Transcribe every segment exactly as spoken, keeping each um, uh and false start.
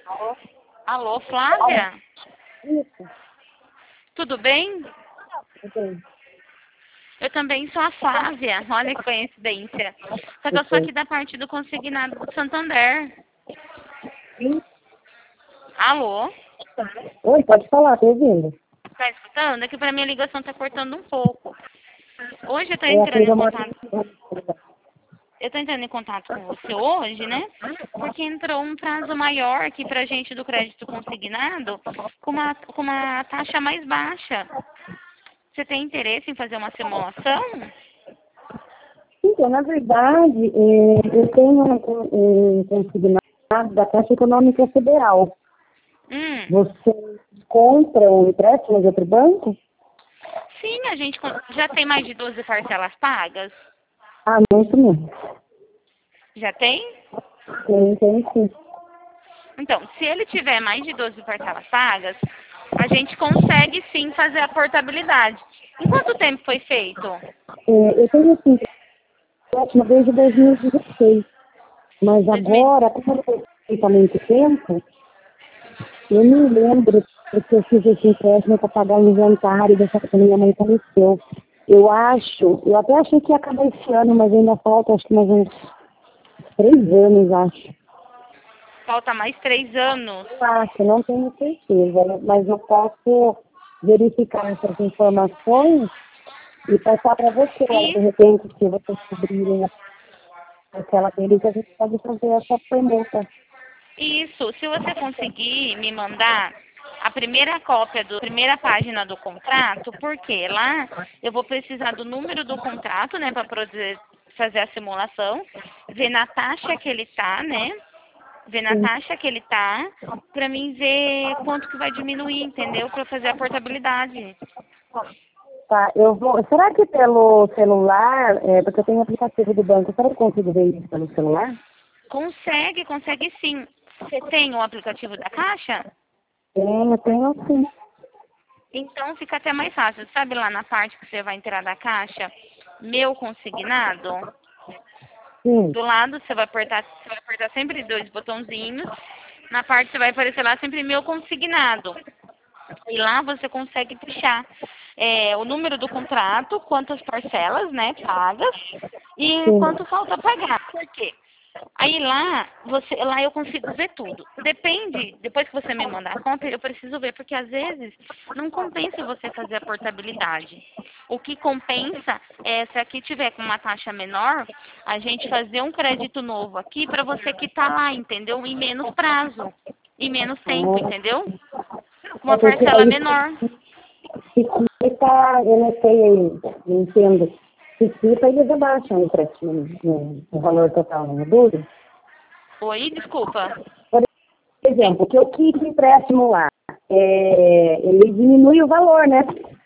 Alô, Flávia? Isso. Tudo bem? Ok. Eu também sou a Flávia. Olha que coincidência. Só que eu sou aqui da parte do consignado do Santander. Sim. Alô? Oi, pode falar, tô ouvindo. Tá escutando? É que pra mim a ligação tá cortando um pouco. Hoje eu tô É a entrando em Cleide contato. Mota. Eu tô entrando em contato com você hoje, né? Porque entrou um prazo maior aqui pra gente do crédito consignado com uma, com uma taxa mais baixa. Você tem interesse em fazer uma simulação? Então, na verdade, é, eu tenho um, um consignado da Caixa Econômica Federal. Hum. Vocês compram empréstimo de outro banco? Sim, a gente con- já tem mais de doze parcelas pagas? Ah, não, isso mesmo. Já tem? Tem, tem sim. Então, se ele tiver mais de doze parcelas pagas, a gente consegue sim fazer a portabilidade. Em quanto tempo foi feito? É, eu tenho assim, empréstimo desde dois mil e dezesseis. Mas dois mil. agora, como eu tenho há muito tempo, eu me lembro porque eu fiz esse empréstimo para pagar o inventário dessa que minha mãe faleceu. Eu acho, eu até achei que ia acabar esse ano, mas ainda falta acho que mais uns três anos, acho. Falta mais três anos. Eu acho, não tenho certeza, mas eu posso verificar essas informações e passar para você, lá, de E repente, se vocês cobrirem aquela dele, que a gente pode fazer essa permuta. isso, se você conseguir me mandar a primeira cópia da primeira página do contrato, porque lá eu vou precisar do número do contrato, né, para poder fazer a simulação, ver na taxa que ele tá, né? Ver na Sim. taxa que ele tá, pra mim ver quanto que vai diminuir, entendeu? Pra fazer a portabilidade. Tá, eu vou. Será que pelo celular, é, porque eu tenho aplicativo do banco, será que eu consigo ver isso pelo celular? Consegue, consegue sim. Você tem o aplicativo da Caixa? Tenho, tenho sim. Então fica até mais fácil. Sabe lá na parte que você vai entrar da Caixa, meu consignado? Sim, Do lado você vai apertar, você vai apertar sempre dois botãozinhos. Na parte você vai aparecer lá sempre meu consignado. E lá você consegue puxar é, o número do contrato, quantas parcelas, né, pagas e sim. quanto falta pagar. Por quê? Aí lá, você, lá eu consigo ver tudo. Depende, depois que você me mandar a conta, eu preciso ver, porque às vezes não compensa você fazer a portabilidade. O que compensa é, se aqui tiver com uma taxa menor, a gente fazer um crédito novo aqui para você quitar lá, entendeu? Em menos prazo, em menos tempo, Ah, entendeu? Com é uma porque parcela daí menor. se quita, eu não sei aí, não entendo. Se quita, eles abaixam o preço, no, no valor total, não é duro? Oi, desculpa. Por exemplo, que eu quito empréstimo lá, é, ele diminui o valor, né?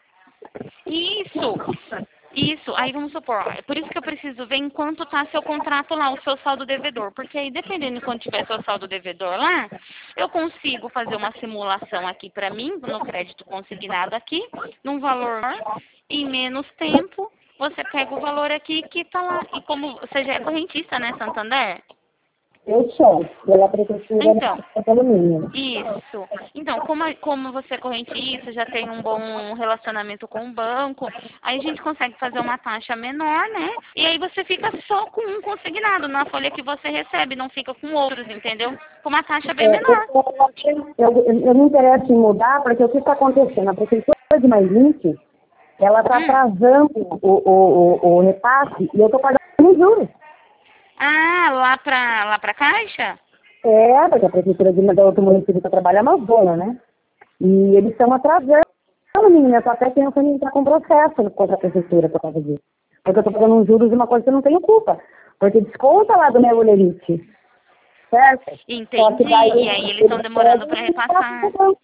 Isso, isso. Aí vamos supor, ó, é por isso que eu preciso ver enquanto tá seu contrato lá, o seu saldo devedor. Porque aí, dependendo de quando tiver seu saldo devedor lá, eu consigo fazer uma simulação aqui para mim, no crédito consignado aqui, num valor menor, em menos tempo, você pega o valor aqui que tá lá. E como você já é correntista, né, Santander? Eu sou, pela prefeitura Então, da Catalunha. isso. Então, como, a- como você é correntista, já tem um bom relacionamento com o banco, aí a gente consegue fazer uma taxa menor, né? E aí você fica só com um consignado na folha que você recebe, não fica com outros, entendeu? Com uma taxa bem É, menor. eu, eu, eu me interesso em mudar, porque o que está acontecendo? A prefeitura de Mairink, ela está Hum. atrasando o, o, o, o repasse e eu estou pagando juros. Ah, lá pra, lá pra Caixa? É, porque a prefeitura de da outro município está trabalhando na zona, né? E eles estão atrasando, menina. Eu estou até pensando em entrar com processo contra a prefeitura por causa disso. Porque eu estou pagando uns juros de uma coisa que eu não tenho culpa. Porque desconta lá do meu olerite, certo? Só que Entendi. daí E aí eles estão eles demorando pedem pra e repassar. passam.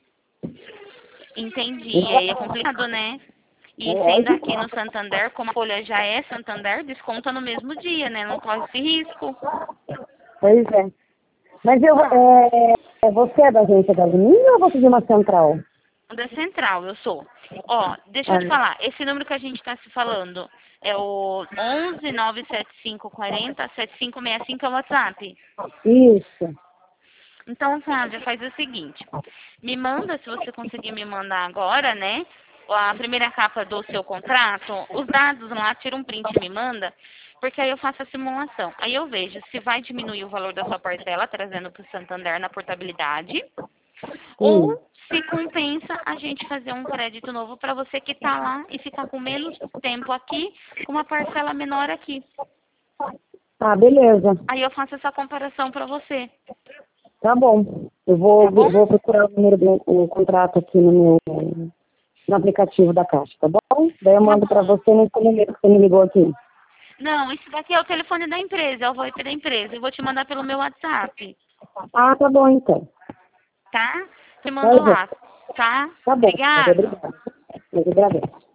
Entendi. E aí é Então, complicado, né? é E sendo lógico. aqui no Santander, como a folha já é Santander, desconta no mesmo dia, né? Não corre esse risco. Pois é. Mas eu, é, é, você é da agência da Aluminho ou você é de uma central? Da Central, eu sou. Ó, deixa eu te Ah, falar, esse número que a gente está se falando é o onze nove sete cinco quatro zero sete cinco seis cinco é o WhatsApp. isso. Então, Flávia, faz o seguinte. Me manda, se você conseguir me mandar agora, né? A primeira capa do seu contrato, os dados lá, tira um print e me manda, porque aí eu faço a simulação. Aí eu vejo se vai diminuir o valor da sua parcela, trazendo para o Santander na portabilidade, Sim. ou se compensa a gente fazer um crédito novo para você que está lá e ficar com menos tempo aqui, com uma parcela menor aqui. Ah, beleza. Aí eu faço essa comparação para você. Tá bom. Eu vou, Tá bom? vou procurar o número do o contrato aqui no meu no aplicativo da Caixa, tá bom? Daí eu Tá mando pra bom. você nesse número que você me ligou aqui. Não, isso daqui é o telefone da empresa, é o VoIP da empresa. Eu vou te mandar pelo meu WhatsApp, Ah, tá bom então. tá? Te Tá, mando bom. lá, tá? Tá bom. Obrigada. Obrigada. Eu agradeço.